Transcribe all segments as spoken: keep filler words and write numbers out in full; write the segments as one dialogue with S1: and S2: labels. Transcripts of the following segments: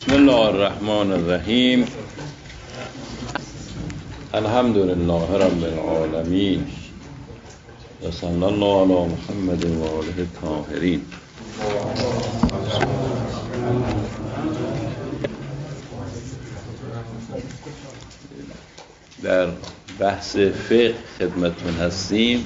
S1: بسم الله الرحمن الرحیم. الحمد لله رب العالمین و صلی الله علی محمد و آله الطاهرین. در بحث فقه خدمتتون هستیم.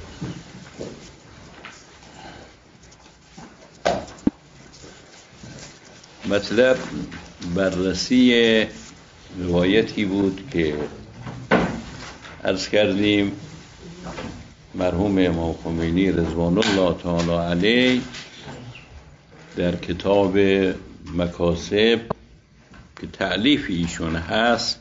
S1: مطلب بررسی روایتی بود که عرض کردیم مرحوم امام خمینی رضوان الله تعالی علیه در کتاب مکاسب که تألیف ایشون هست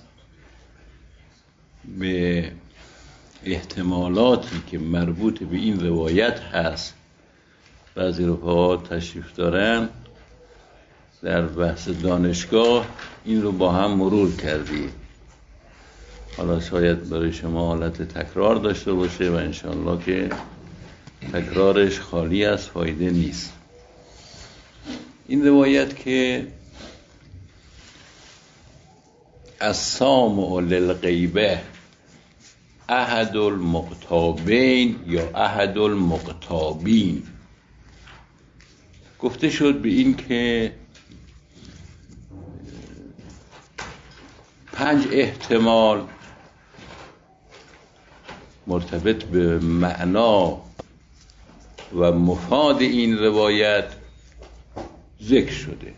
S1: به احتمالاتی که مربوط به این روایت هست بعضی رفقا تشریف دارن در بحث دانشگاه این رو با هم مرور کردیم. حالا شاید برای شما حالت تکرار داشته باشه و انشاءالله که تکرارش خالی از فایده نیست. این روایت که السامع للغیبه احد المغتابین یا احد المغتابین، گفته شد به این که پنج احتمال مرتبط به معنا و مفاد این روایت ذکر شده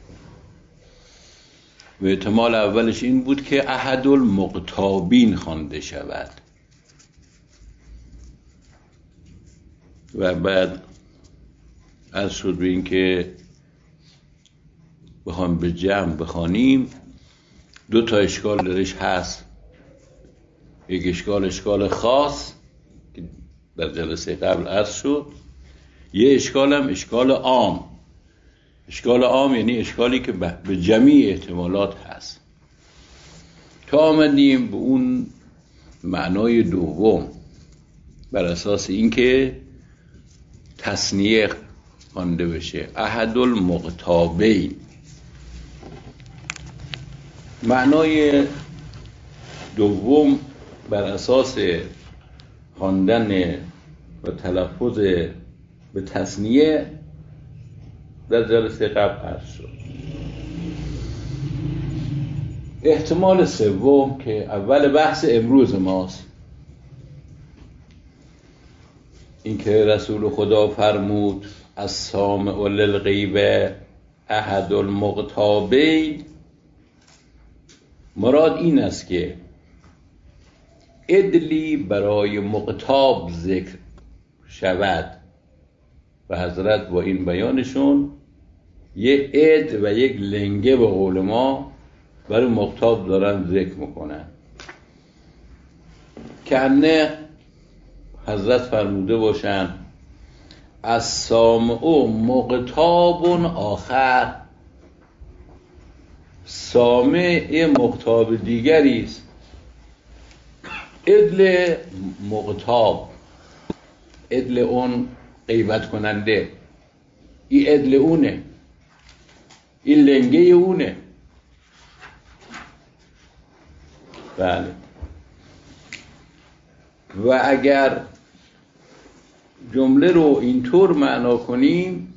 S1: و احتمال اولش این بود که احد المغتابین خوانده شود و بعد عرض شد به این که بخوام به جمع بخوانیم دو تا اشکال درش هست. یک اشکال اشکال خاص که در جلسه قبل عرض شد، یه اشکال هم اشکال عام. اشکال عام یعنی اشکالی که به جمیع احتمالات هست. تا آمدیم به اون معنای دوم بر اساس اینکه تثنیه خوانده بشه، احد المغتابین. معنای دوم بر اساس خواندن و تلفظ به تثنیه در جلسه قبل عرض شد. احتمال سوم که اول بحث امروز ماست، این که رسول خدا فرمود السامع للغیبه احد المغتابین، مراد این است که عدلی برای مغتاب ذکر شود و حضرت با این بیانشون یک عد و یک لنگه به قول ما برای مغتاب دارن ذکر میکنن. کنه حضرت فرموده باشن السامع مغتاب آخر، سامع مغتاب دیگری است. عدل مغتاب، عدل اون غیبت کننده، این عدل اونه، این لنگه اونه. بله. و اگر جمله رو اینطور معنا کنیم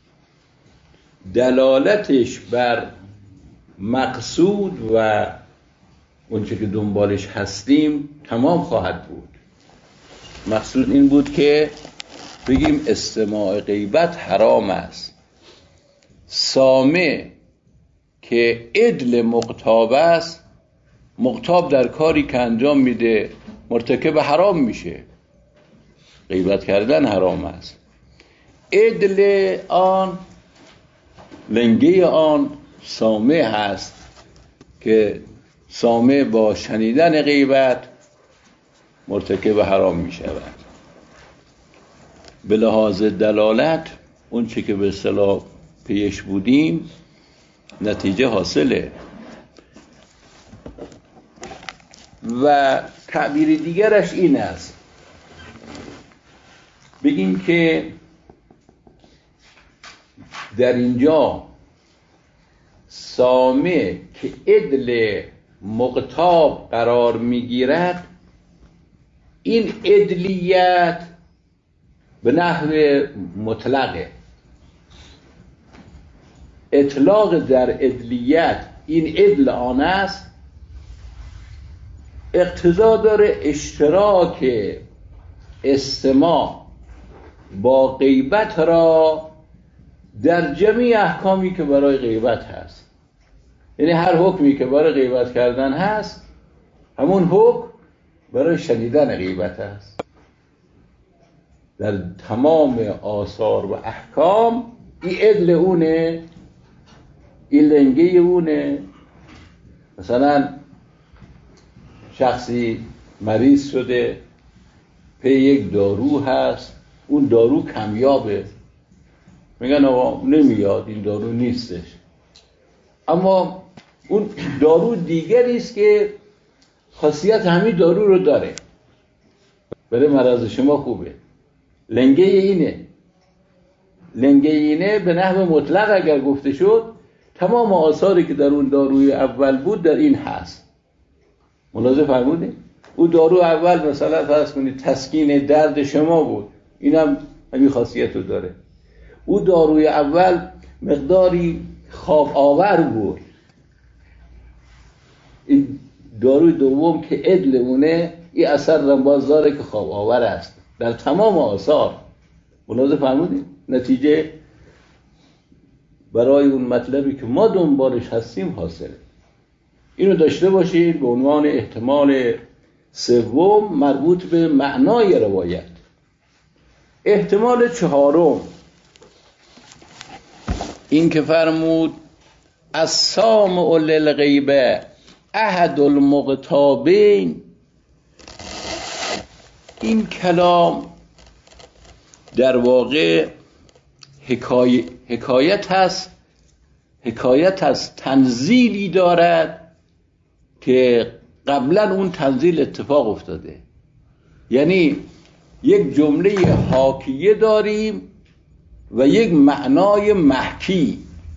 S1: دلالتش بر مقصود و اونچه که دنبالش هستیم تمام خواهد بود. مقصود این بود که بگیم استماع غیبت حرام است. سامع که عدل مغتاب است، مغتاب در کاری که انجام میده مرتکب حرام میشه، غیبت کردن حرام است. عدل آن لنگه آن سامع هست که سامع با شنیدن غیبت مرتکب حرام می شود. به لحاظ دلالت اون چه که به اصطلاح پیش بودیم نتیجه حاصله. و تعبیر دیگرش این است، بگیم که در اینجا سامع که عدل مقتاب قرار میگیرد، این عدلیت به نحو مطلقه. اطلاق در عدلیت این عدل آن است، اقتضا داره اشتراک استماع با غیبت را در جمعی احکامی که برای غیبت هست. یعنی هر حکمی که برای غیبت کردن هست، همون حکم برای شنیدن غیبت هست. در تمام آثار و احکام این عدل اونه، این لنگه اونه. مثلا شخصی مریض شده، پی یک دارو هست، اون دارو کمیابه، میگن آقا نمیاد، این دارو نیستش. اما اون دارو دیگری است که خاصیت همین دارو رو داره، برای مرض شما خوبه. لنگه اینه لنگه اینه به نحو مطلق اگر گفته شد، تمام آثاری که در اون داروی اول بود در این هست. ملاحظه فرمودید؟ اون دارو اول مثلا فرض کنید تسکین درد شما بود، اینم همین خاصیت رو داره. اون داروی اول مقداری خواب آور بود، این داروی دوم که عدل مونه، این اثر رنباز داره که خواب آور است در تمام آثار. ملاحظه فرمودید؟ نتیجه برای اون مطلبی که ما دنبالش هستیم حاصله. اینو داشته باشید به عنوان احتمال سوم مربوط به معنای روایت. احتمال چهارم این که فرمود السامع للغیبه احد المغتابین. این کلام در واقع حکایت, حکایت هست حکایت از تنزیلی دارد که قبلا اون تنزیل اتفاق افتاده. یعنی یک جمله حاکیه داریم و یک معنای محکی.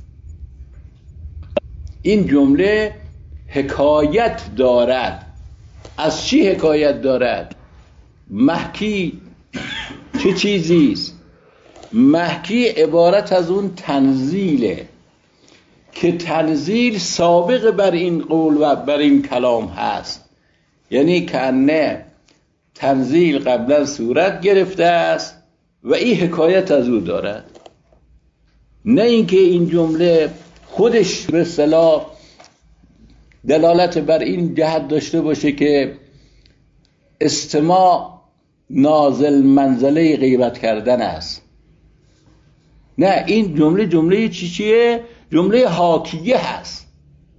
S1: این جمله حکایت دارد. از چی حکایت دارد؟ محکی چه چیزی است؟ محکی عبارت از اون تنزیله که تنزیل سابق بر این قول و بر این کلام هست. یعنی که نه تنزیل قبلا صورت گرفته است و این حکایت از او دارد، نه اینکه این جمله خودش به اصطلاح دلالت بر این جهت داشته باشه که استماع نازل منزله غیبت کردن است. نه، این جمله جمله چی چیه؟ جمله حاکیه هست.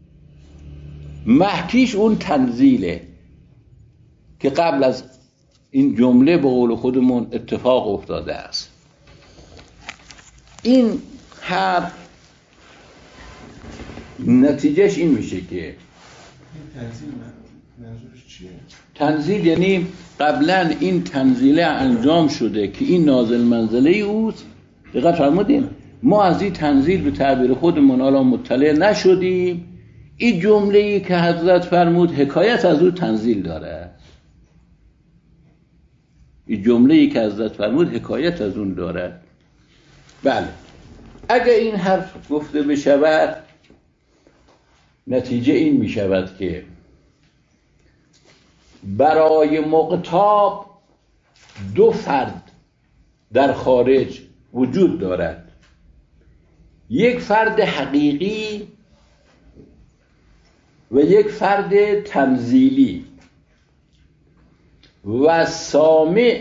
S1: محکیش اون تنزیله که قبل از این جمله به قول خودمون اتفاق افتاده است. این هر نتیجهش این میشه که
S2: تنزیل منظورش چیه؟
S1: تنزیل یعنی قبلا این تنزیله انجام شده که این نازل منزله اوست. دقیق فرمودین؟ ما از این تنزیل به تعبیر خودمون حالا مطلع نشدیم. این جمله‌ای که حضرت فرمود حکایت از او تنزیل داره. این جمله‌ای که حضرت فرمود حکایت از اون داره. بله، اگر این حرف گفته بشود نتیجه این می شود که برای مقتاب دو فرد در خارج وجود دارد. یک فرد حقیقی و یک فرد تنزیلی و سامع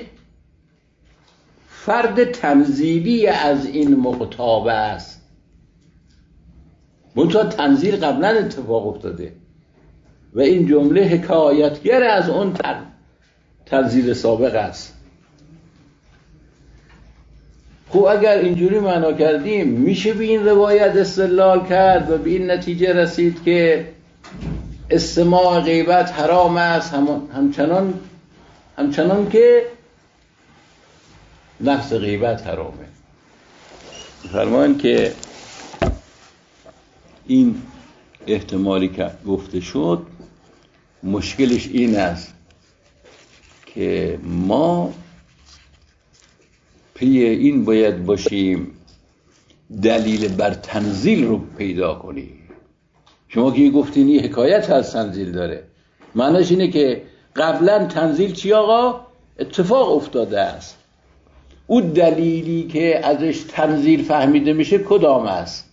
S1: فرد تنزیلی از این مقتاب است. منتها تنزیل قبلا اتفاق افتاده و این جمله حکایتگر از اون تنزیل سابق است. خب اگر اینجوری معنا کردیم میشه به این روایت استدلال کرد و به این نتیجه رسید که استماع غیبت حرام است، هم همچنان همچنان که لفظ غیبت حرامه. فرمان که این احتمالی که گفته شد مشکلش این است که ما پی این باید باشیم دلیل بر تنزیل رو پیدا کنیم. شما که گفتین این حکایت از تنزیل داره، معنیش اینه که قبلا تنزیل چی آقا؟ اتفاق افتاده است. او دلیلی که ازش تنزیل فهمیده میشه کدام است؟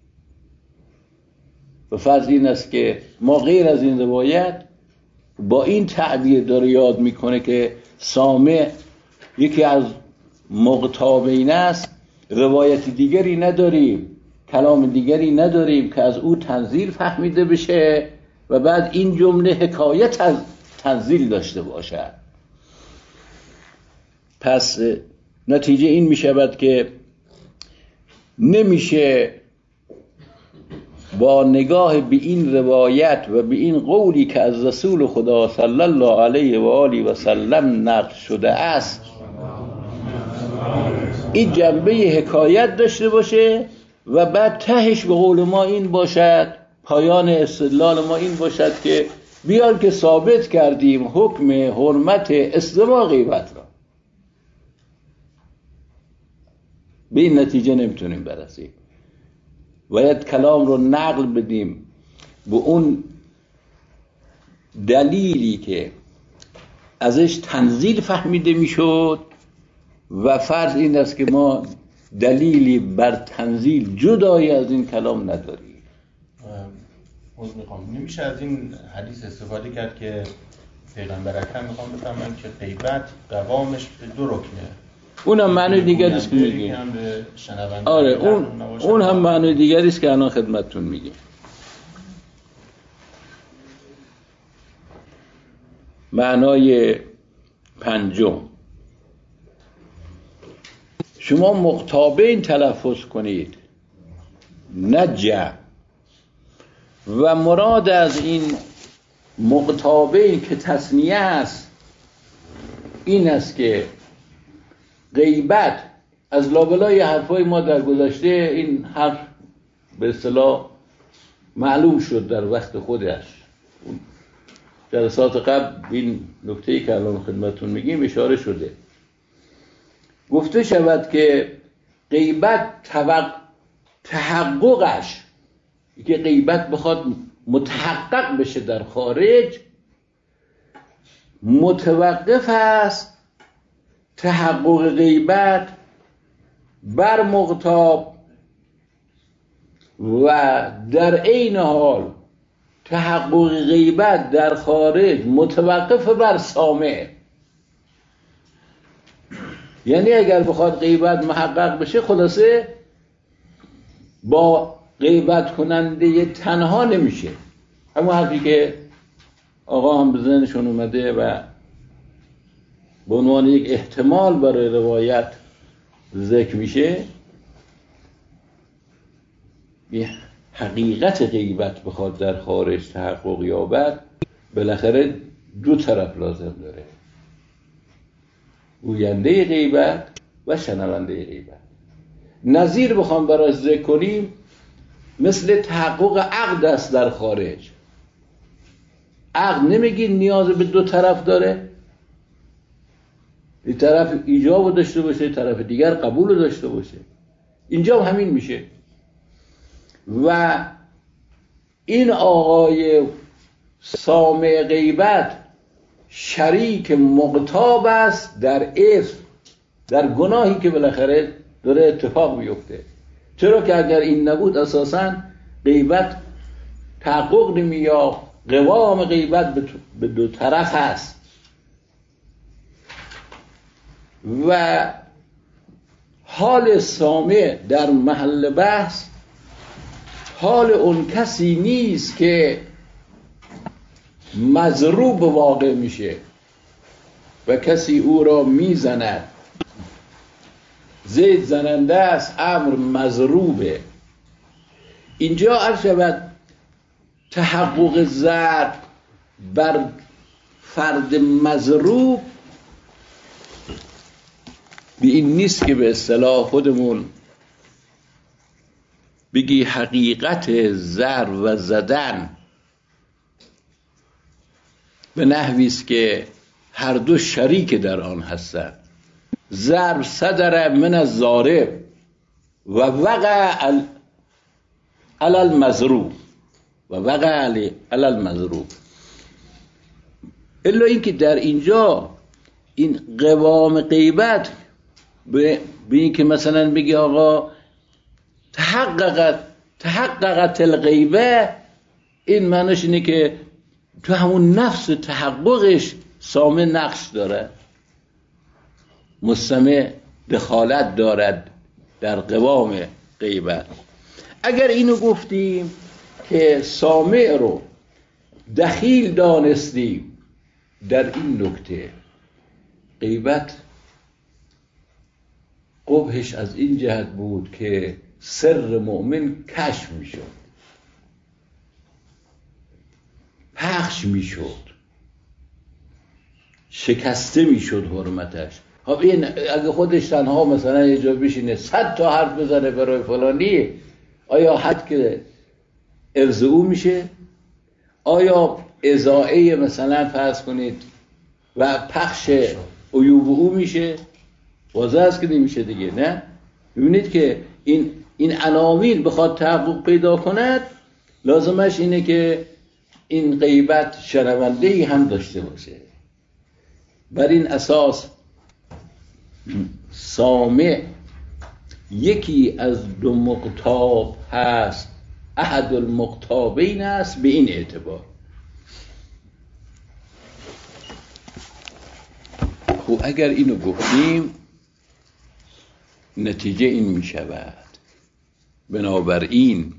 S1: و فرض این است که ما غیر از این روایت با این تعبیر داره یاد میکنه که سامع یکی از مقتابین است، روایت دیگری نداریم، کلام دیگری نداریم که از او تنزیل فهمیده بشه و بعد این جمله حکایت از تنزیل داشته باشد. پس نتیجه این می شود که نمیشه با نگاه به این روایت و به این قولی که از رسول خدا صلی الله علیه و آله و سلم نقل شده است این جنبه حکایت داشته باشه و بعد تهش به قول ما این باشد، پایان استدلال ما این باشد که بیان که ثابت کردیم حکم حرمت استماع غیبت را. به این نتیجه نمیتونیم برسیم. باید کلام رو نقل بدیم به اون دلیلی که ازش تنزیل فهمیده میشد و فرض این است که ما دلیلی بر تنزیل جدای از این کلام نداریم.
S3: عذر میخوام، نمیشه از این حدیث استفاده کرد که پیغمبر اکرم میخوام بفهمن که غیبت قوامش به دو رکنه.
S1: اونم معنی دیگری است که میگیم. آره اون اون هم معنی دیگری است که الان خدمتتون میگیم. معنای پنجم، شما مقتابین تلفظ کنید نه جمع. و مراد از این مقتابین که تثنیه است این است که غیبت از لابلای حرفای ما در گذشته این حرف به اصطلاح معلوم شد در وقت خودش. جلسات قبل این نکته‌ای که الان خدمتتون میگیم اشاره شده. گفته شود که غیبت توق... تحققش که غیبت بخواد متحقق بشه در خارج متوقف است تحقق غیبت بر مقتاب و در عین حال تحقق غیبت در خارج متوقف بر سامع. یعنی اگر بخواد غیبت محقق بشه خلاصه با غیبت کننده تنها نمیشه. همون حرفی که آقا هم به ذهنشون اومده و به عنوان یک احتمال برای روایت ذکر میشه، یه حقیقت غیبت بخواد در خارج تحقق یابد بالاخره دو طرف لازم داره، گوینده غیبت و شنونده غیبت. نظیر بخوام براش ذکر کنیم مثل تحقق عقد است در خارج. عقد نمیگی نیاز به دو طرف داره، این طرف ایجاب داشته باشه طرف دیگر قبول داشته باشه. اینجا همین میشه. و این آقای سامع غیبت شریک مقتاب است در اثم، در گناهی که بالاخره داره اتفاق میفته. چرا که اگر این نبود اساساً غیبت تحقق نمی‌یافت. قوام غیبت به دو طرف هست و حال سامع در محل بحث حال اون کسی نیست که مضروب واقع میشه و کسی او را میزند. زید زننده است، امر مضروبه. اینجا عرض شود تحقق ضرب بر فرد مضروب به این نیست که به اصطلاح خودمون بگی حقیقت ضرب و زدن به نحوی است که هر دو شریک در آن هستند. ضرب صدر من الضارب و وقع علی المضروب و وقع علی المضروب. الا اینکه در اینجا این قوام غیبت به این که مثلا بگی آقا تحققت تحققت الغیبه، این معنیش اینه که تو همون نفس تحققش سامع نقش داره، مستمع دخالت دارد در قوام غیبت. اگر اینو گفتیم که سامع رو دخیل دانستیم در این نکته، غیبت قبحش از این جهت بود که سر مؤمن کشف می شد، پخش می شد، شکسته می شد حرمتش. خب این اگه خودش تنها مثلا یه جا بشینه صد تا حرف بزنه برای فلانی، آیا حد که ارز او میشه؟ آیا ازاعه مثلا فرض کنید و پخش عیوب او میشه؟ واضح است که نمیشه دیگه. نه، ببینید که این این عناوین بخواد تحقق پیدا کند، لازمش اینه که این غیبت شنونده‌ای هم داشته باشه. بر این اساس سامع یکی از دو مقتاب هست، احد المقتابین است به این اعتبار. خب اگر اینو گفتیم نتیجه این می شود. بنابراین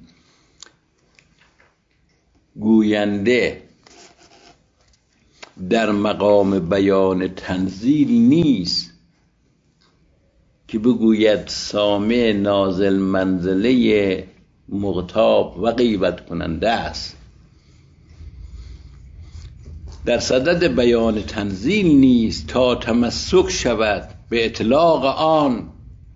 S1: گوینده در مقام بیان تنزیل نیست که بگوید سامع نازل منزله مغتاب و غیبت کننده است. در صدد بیان تنزیل نیست تا تمسک شود به اطلاق آن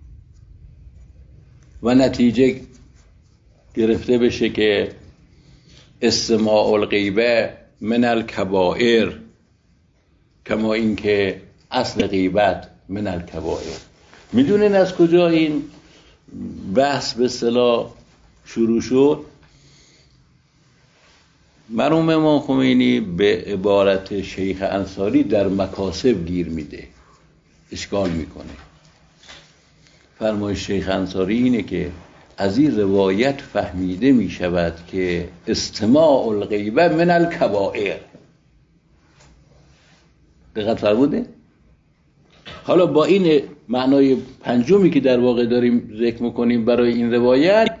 S1: و نتیجه گرفته بشه که استماع الغیبه من الکبائر، کما اینکه اصل غیبت من الکبائر. میدونین از کجا این بحث به اصطلاح شروع شد؟ مرحوم امام خمینی به عبارت شیخ انصاری در مکاسب گیر میده، اشکال میکنه. فرمایش شیخ انصاری اینه که از این روایت فهمیده میشود که استماع الغیبه من الکبائر. دقت فرموده؟ حالا با این معنای پنجمی که در واقع داریم ذکر میکنیم برای این روایت،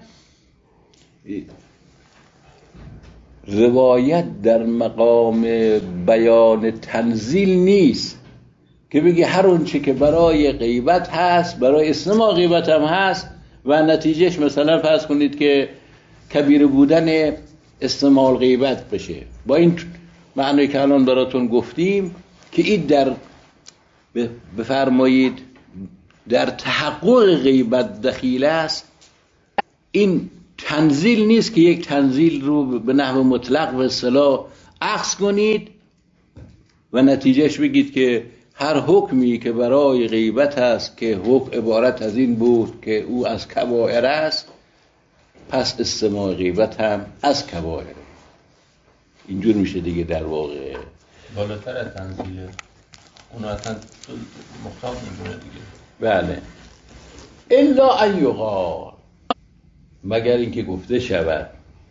S1: روایت در مقام بیان تنزیل نیست که بگی هر اون چی که برای غیبت هست برای استماع غیبت هم هست و نتیجهش مثلا فرض کنید که کبیر بودن استماع غیبت بشه. با این معنی که الان براتون گفتیم که این در بفرمایید در تحقق غیبت دخیل است، این تنزیل نیست که یک تنزیل رو به نحو مطلق به اصطلاح اخذ کنید و نتیجهش بگید که هر حکمی که برای غیبت است که حکم عبارت از این بود که او از کبائر است، پس استماع غیبت هم از کبائر. اینجور میشه دیگه در واقع.
S3: بالاتر از تنزیله، اونو اصلا مختاب میدونه دیگه.
S1: بله. الا ان یقال، مگر اینکه گفته شود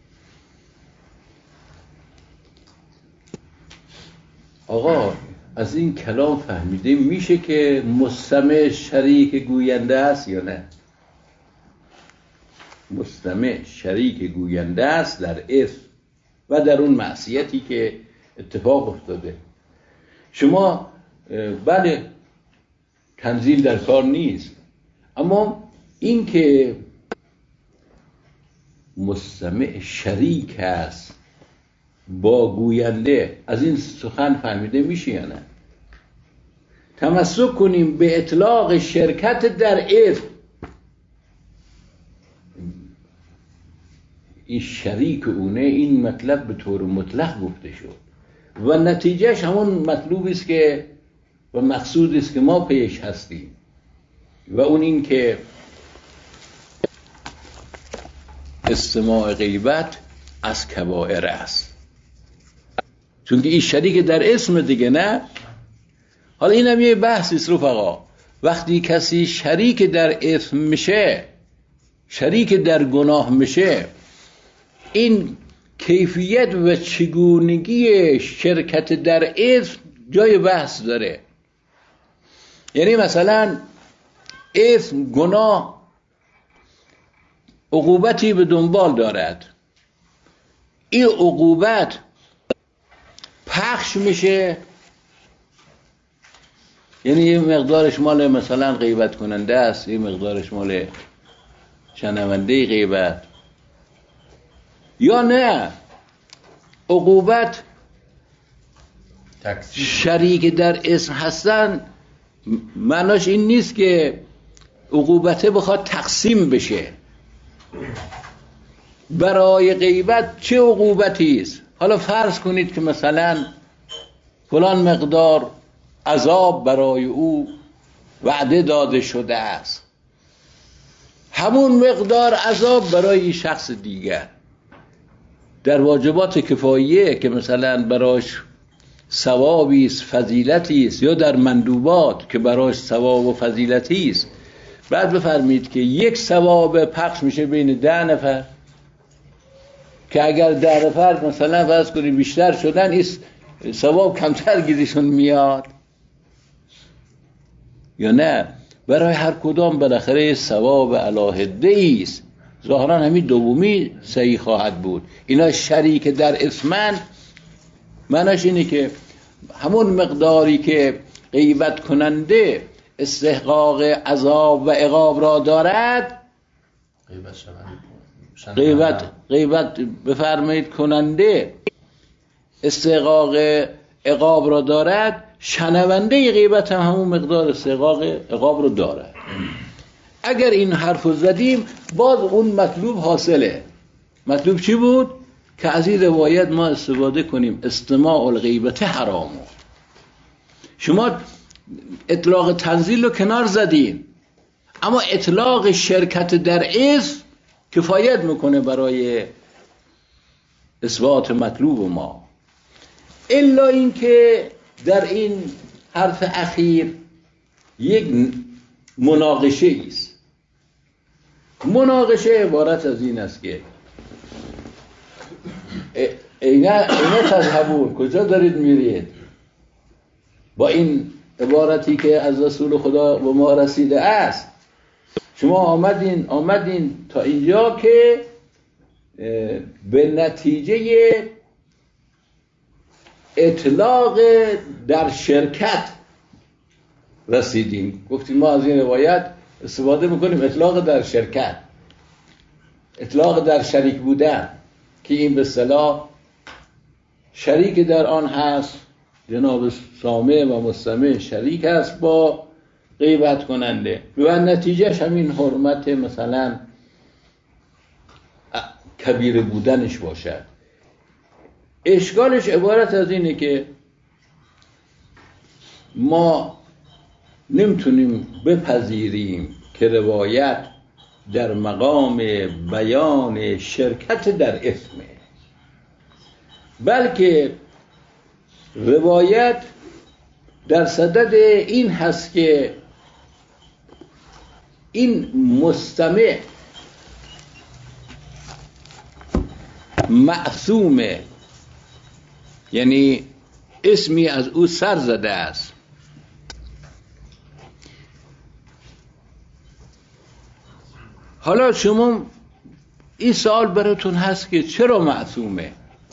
S1: آقا از این کلام فهمیده میشه که مستمع شریک گوینده است یا نه؟ مستمع شریک گوینده است در اثم و در اون معصیتی که اتفاق افتاده. شما بله تنزیل در کار نیست، اما این که مستمع شریک است با گوینده، از این سخن فهمیده میشه یا نه؟ تمسک کنیم به اطلاق شرکت در اثم. این شریک اونه، این مطلب به طور مطلق گفته شد و نتیجهش همون مطلوبی است که و مقصودی است که ما پیش هستیم و اون این که استماع غیبت از کبائر است، چون که این شریک در اسم دیگه. نه حالا این هم یه بحثی است رفقا، وقتی کسی شریک در اسم میشه، شریک در گناه میشه، این کیفیت و چگونگی شرکت در اسم جای بحث داره. یعنی مثلا اسم، گناه عقوبتی به دنبال دارد، این عقوبت پخش میشه، یعنی یه مقدارش مال مثلا غیبت کننده است، یه مقدارش مال شنونده غیبت، یا نه عقوبت شریک در اسم هستن. معناش این نیست که عقوبته بخواد تقسیم بشه. برای غیبت چه عقوبتی است؟ حالا فرض کنید که مثلا فلان مقدار عذاب برای او وعده داده شده است، همون مقدار عذاب برای شخص دیگر در واجبات کفاییه که مثلا براش ثوابی است، فضیلتی است، یا در مندوبات که براش ثواب و فضیلتی است. بعد بفرمید که یک ثواب پخش میشه بین ده نفر، که اگر ده نفر مثلا فرض کنید بیشتر شدن، این ثواب کمتر گیرشون میاد، یا نه برای هر کدام بالاخره ثواب علاهده است. ظاهرا همین دومی صحیح خواهد بود. اینا شریک در اسمن، معناش اینه که همون مقداری که غیبت کننده استحقاق عذاب و عقاب را دارد، غیبت غیبت بفرمایید کننده استحقاق عقاب را دارد، شنونده غیبت هم همون مقدار استحقاق عقاب رو دارد. اگر این حرفو زدیم باز اون مطلوب حاصله. مطلوب چی بود؟ که از این روایت ما استفاده کنیم استماع الغیبت حرامه. شما اطلاق تنزیل رو کنار زدین، اما اطلاق شرکت در اسم کفایت میکنه برای اثبات مطلوب ما. الا اینکه در این حرف اخیر یک مناقشه است. مناقشه عبارت از این است که اینا اینا تذهبون، کجا دارید میرید؟ با این عبارتی که از رسول خدا به ما رسیده است، شما آمدین آمدین تا اینجا که به نتیجه اطلاق در شرکت رسیدیم. گفتیم ما از این روایت استفاده میکنیم اطلاق در شرکت، اطلاق در شریک بودن، که این به اصطلاح شریک در آن هست، جناب سامع و مستمع شریک است با غیبت کننده و نتیجهش همین حرمت مثلا کبیر بودنش باشد. اشکالش عبارت از اینه که ما نمیتونیم بپذیریم که روایت در مقام بیان شرکت در اسمه، بلکه روایت در صدد این هست که این مستمع معصومه، یعنی اسمی از او سر زده است. حالا شما این سوال براتون هست که چرا معصومه؟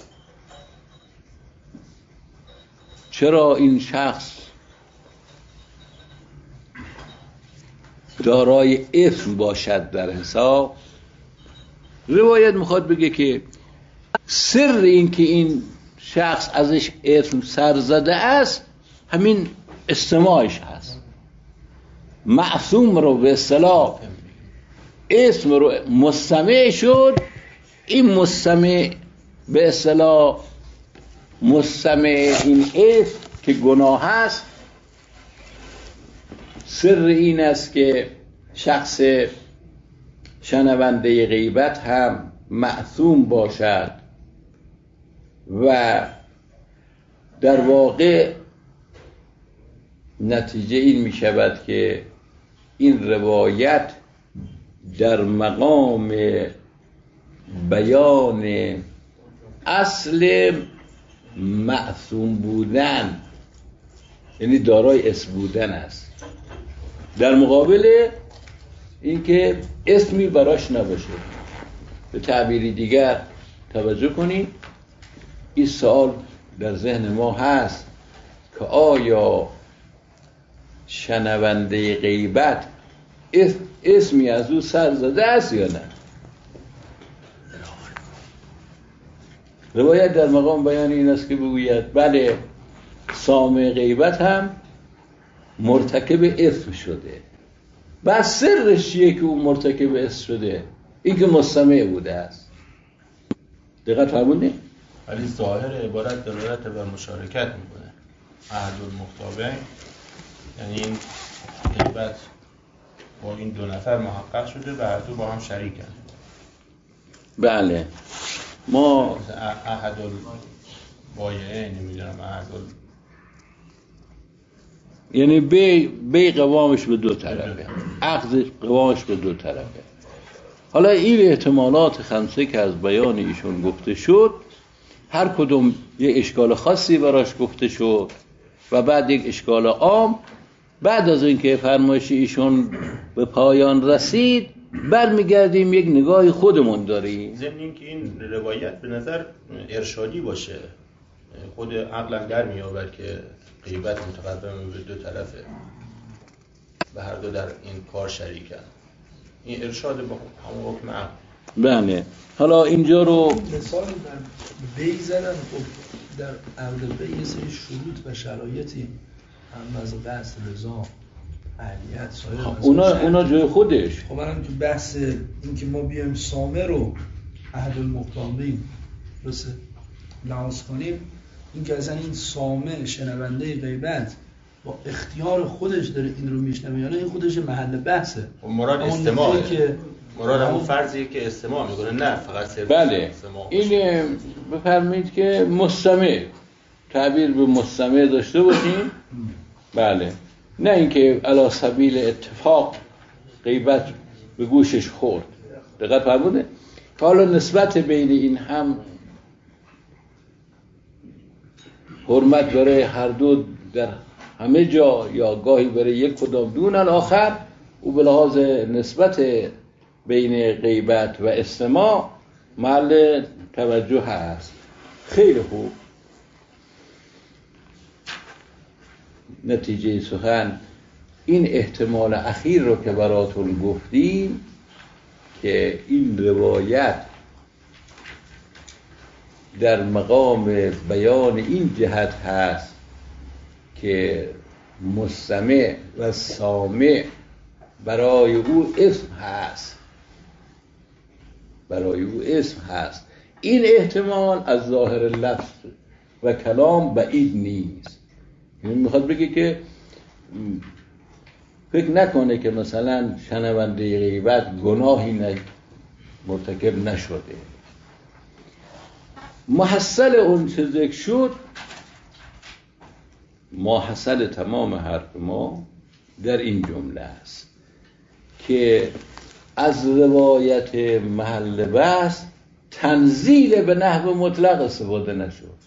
S1: چرا این شخص دارای اسم باشد در حساب؟ روایت میخواد بگه که سر این که این شخص ازش اسم سر زده است همین استماعش هست. معصوم رو به اصطلاح اسم رو مستمع شد این مستمع به اصطلاح مستمع این اسم که گناه است، سر این است که شخص شنونده غیبت هم معصوم باشد و در واقع نتیجه این می شود که این روایت در مقام بیان اصل معصوم بودن، یعنی دارای اسم بودن است، در مقابل اینکه اسمی براش نباشه. به تعبیری دیگر توجه کنید، این سوال در ذهن ما هست که آیا شنونده غیبت اسمی از او سر زده است یا نه؟ روایت در مقام بیان این است که بگوید بله، سامع غیبت هم مرتکب اسم شده. بس سرش چیه که او مرتکب اسم شده؟ این که مستمع بوده است. دقت فرمودید؟
S3: ولی ظاهر عبارت دلالت بر مشارکت میکنه. عهد المختابین، یعنی این غیبت با این دو نفر محقق شده و هر دو با هم شریکن.
S1: بله، ما
S3: عهد البایعه نمیدونم عهد ال...
S1: یعنی بی بی قوامش به دو طرفه، عقد قوامش به دو طرفه. حالا این احتمالات خمسه که از بیان ایشون گفته شد، هر کدوم یک اشکال خاصی براش گفته شد و بعد یک اشکال عام. بعد از اینکه فرمایش ایشون به پایان رسید، برمیگردیم یک نگاه خودمون داریم.
S3: ضمن اینکه این روایت به نظر ارشادی باشه، خود عقلم در میآورد که غیبت متقدم به دو طرفه و هر دو در این کار شریکن. این ارشاد با همون حکم عقل.
S1: بله، حالا اینجا رو
S2: مثال من بی زدم، خب در عقد بی یه سری شروط و شرایطی هم از قصد رضا اهلیت سایر
S1: اونا اونا جای خودش.
S2: خب منم تو بحث این که ما بیایم سامع رو عهد المختامین بس لحاظ کنیم، این که اصلا این سامع شنونده غیبت با اختیار خودش داره این رو میشنوه یا نه، این خودش محل بحثه.
S3: مراد استماعه که مراد همون فرضیه که استماع میکنه، نه فقط صرف
S1: بله
S3: استماع.
S1: این بفرمایید که مستمع، تعبیر به مستمع داشته باشیم. بله، نه اینکه علی سبیل اتفاق غیبت به گوشش خورد. دقت فرموده؟ حالا نسبت بین این هم حرمت برای هر دو در همه جا یا گاهی برای یک کدام دون الاخر، او به لحاظ نسبت بین غیبت و استماع محل توجه هست. خیلی خوب. نتیجه سخن این احتمال اخیر رو که براتون گفتیم که این روایت در مقام بیان این جهت هست که مستمع و سامع برای او اسم هست، برای او اسم هست. این احتمال از ظاهر لفظ و کلام بعید نیست. یعنی میخواد بگه که فکر نکنه که مثلا شنونده غیبت گناهی مرتکب نشده. محصل اون چه ذکر شد، محصل تمام حرف ما در این جمله است که از روایت محل بحث تنزیل به نحو مطلق استفاده نشد.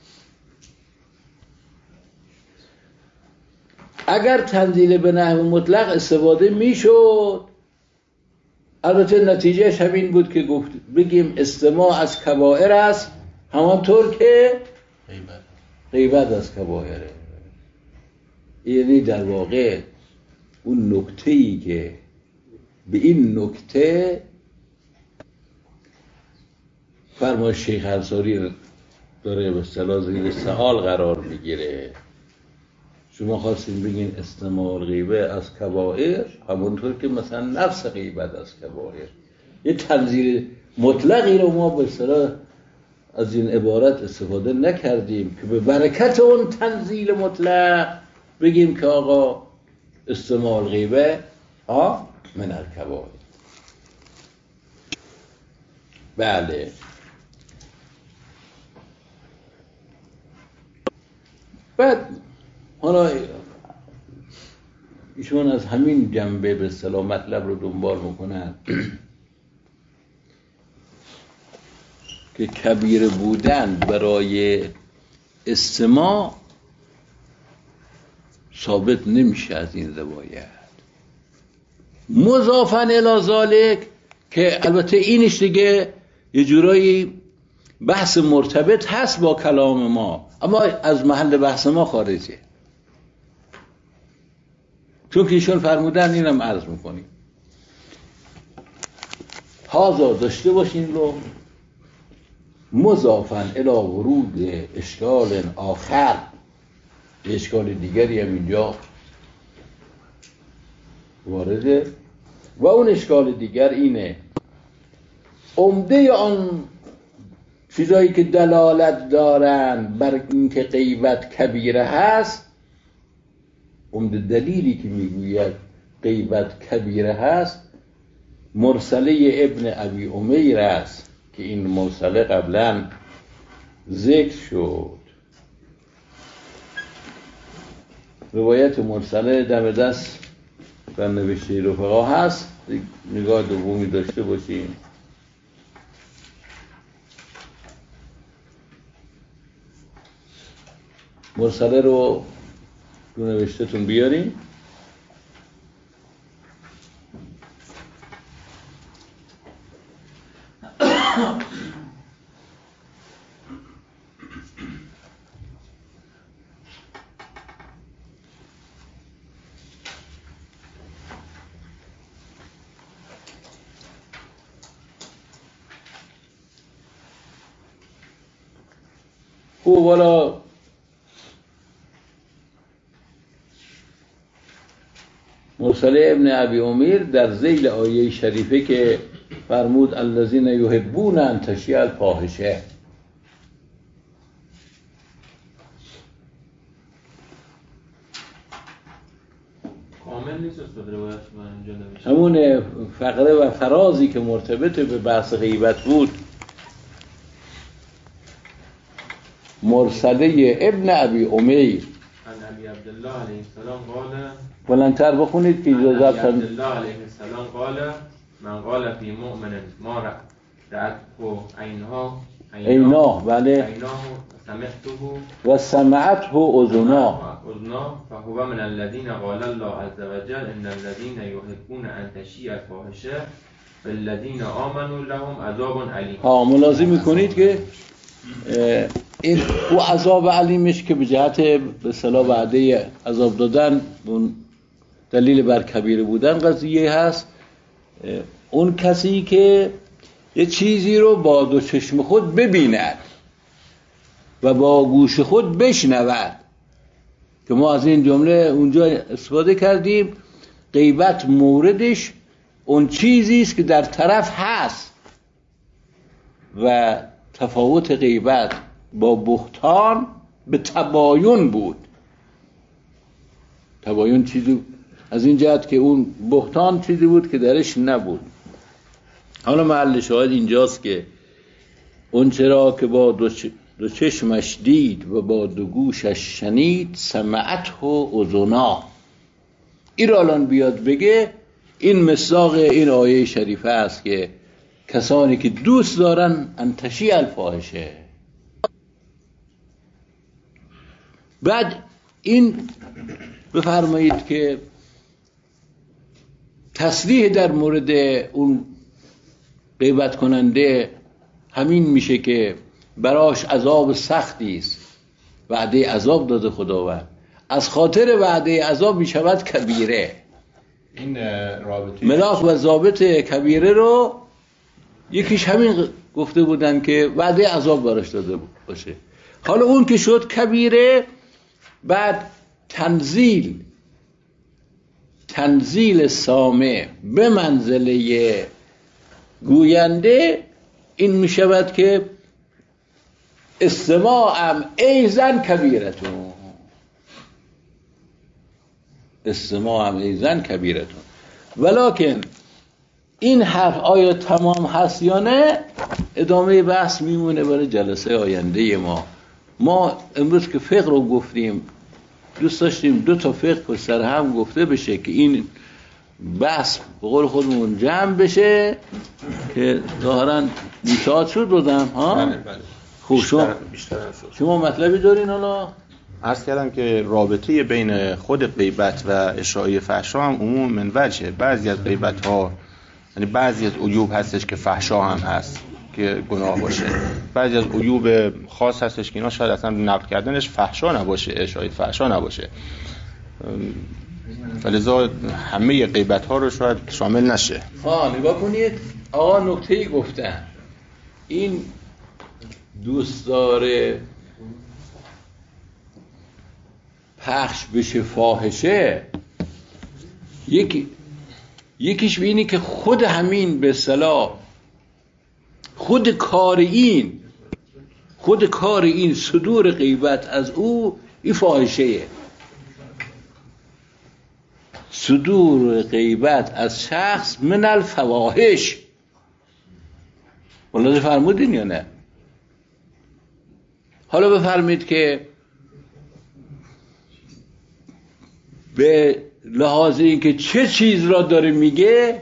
S1: اگر تنزیل به نحو مطلق استفاده میشد، البته نتیجهش همین بود که گفت بگیم استماع از کبائر است، همانطور که
S3: غیبت
S1: غیبت از کبائره. یعنی در واقع اون نکته‌ای که به این نکته فرمایش شیخ انصاری داره به اصطلاح زیر سوال قرار میگیره. شما خواستین بگین استماع غیبه از کبائر، همونطور که مثلا نفس غیبت از کبائر. یه تنزیل مطلقی رو ما به اصطلاح از این عبارت استفاده نکردیم که به برکت اون تنزیل مطلق بگیم که آقا استماع الغیبه ها من الکبائر. بله بعد حالا ایشون از همین جنبه به اصطلاح مطلب رو دنبال میکنن که کبیر بودن برای استماع ثابت نمیشه از این روایت، مضافاً الی ذالک که البته اینش دیگه یه جورایی بحث مرتبط هست با کلام ما اما از محل بحث ما خارجه، چون که ایشون فرمودن اینم عرض میکنیم هازا داشته باشین رو مضافاً الی ورود اشکال آخر، اشکال دیگری هم اینجا وارده و اون اشکال دیگر اینه عمده آن چیزایی که دلالت دارن بر اینکه غیبت کبیره هست، عمده دلیلی که میگوید غیبت کبیره هست مرسله ابن ابی امیر است که این مرسله قبلا ذکر شد. روایت مرسله دم دست و نوشته رفقا هست، نگاه دومی داشته باشیم. مرسله رو رو نوشته تون بیاریم. خوب والا مرسله ابن ابی امیر در ذیل آیه شریفه که فرمود الذین یحبون ان تشیع الفاحشه،
S4: کامل نیست استاد روایت من اینجا نوشته،
S1: همون فقره و فرازی که مرتبط به بحث غیبت بود مرسله ابن ابی امیر
S4: عن ابی عبدالله علیه السلام قال،
S1: بلندتر بخونید که اجازه
S4: عن ابی
S1: کنید.
S4: عبدالله علیه السلام قال من قال فی مؤمن ما رأته عینها
S1: عیناه بله
S4: عیناه سمعته
S1: و سمعته اذناه
S4: اذناه فهو من الذین قال الله عز وجل ان الذین یحبون ان تشیع الفاحشه فالذین آمنوا لهم عذاب علیم.
S1: ها ملاحظه میکنید که این او عذاب علیمش که به جهت به اصطلاح وعده عذاب دادن اون دلیل بر کبیره بودن قضیه هست. اون کسی که یه چیزی رو با دو چشم خود ببیند و با گوش خود بشنود که ما از این جمله اونجا استفاده کردیم، غیبت موردش اون چیزی است که در طرف هست و تفاوت غیبت با بهتان به تباین بود. تباین چیزی از این جهت که اون بهتان چیزی بود که درش نبود. حالا محل شاهد اینجاست که اون چرا که با دو, چ... دو چشمش دید و با دو گوشش شنید سمعته اذنا، این را الان بیاد بگه این مصداق این آیه شریفه است که کسانی که دوست دارن ان تشیع الفاحشه. بعد این بفرمایید که تصریح در مورد اون غیبت کننده همین میشه که براش عذاب سختی است، وعده عذاب داده خداوند، از خاطر وعده عذاب میشود کبیره.
S3: این رابطه
S1: ملاک و ضابط کبیره رو یکیش همین گفته بودن که وعده عذاب براش داده باشه. حالا اون که شد کبیره، بعد تنزیل تنزیل سامع به منزله گوینده این می شود که استماعم ایزن کبیرتون، استماعم ایزن کبیرتون. ولکن این حرف آیا تمام هست یا نه ادامه بحث میمونه برای جلسه آینده ما. ما امروز که فقه رو گفتیم دوست داشتیم دو تا فقه پشت سر هم گفته بشه که این بحث به قول خودمون جمع بشه که ظاهرا مشاهد شد بودم ها.
S3: بله بله.
S1: خوب شما شما مطلبی دارین حالا؟
S3: عرض کردم که رابطه بین خود غیبت و اشاعه فحشا هم عموم منوجه. بعضی از غیبت ها یعنی بعضی از عیوب هستش که فحشا هم هست که گناه باشه، بعضی از عیوب خاص هستش که اینا شاید اصلا نقل کردنش فحشا نباشه، اشاعه فحشا نباشه، فلذا همه غیبت ها رو شاید شامل نشه.
S1: ها نگاه کنید آقا نکته‌ای گفتن، این دوست داره پخش بشه فاحشه، یکی یکیش بینی که خود همین به اصطلاح خود کار این خود کار این صدور غیبت از او این فاحشه، صدور غیبت از شخص من الفواحش. ملاحظه فرمودین یا نه؟ حالا بفرمید که به لحاظ این که چه چیز را داره میگه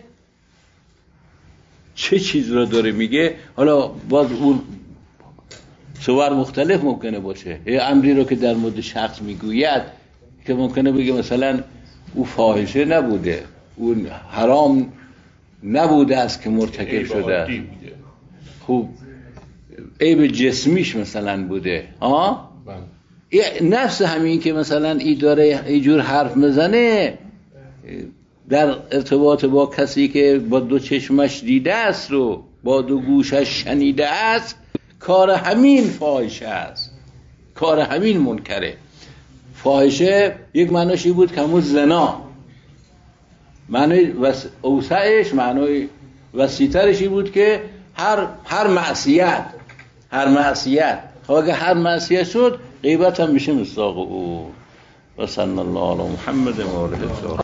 S1: چه چیز را داره میگه حالا باز اون صور مختلف ممکنه باشه. یه امری رو که در مورد شخص میگوید که ممکنه بگه مثلا او فاحشه نبوده، اون حرام نبوده است که مرتکب شده، خوب عیب جسمیش مثلا بوده ها. نفس همین که مثلا ای داره اینجور حرف مزنه در ارتباط با کسی که با دو چشمش دیده است رو با دو گوشش شنیده است، کار همین فاحشه است، کار همین منکره. فاحشه یک معنیشی بود که همون زنا، معنی وس... اوسعش معنی وسیع‌ترشی بود که هر هر معصیت هر معصیت اگه هر معصیت شد غیبت هم میشه مصداق او. و صلی الله علی محمد و آله.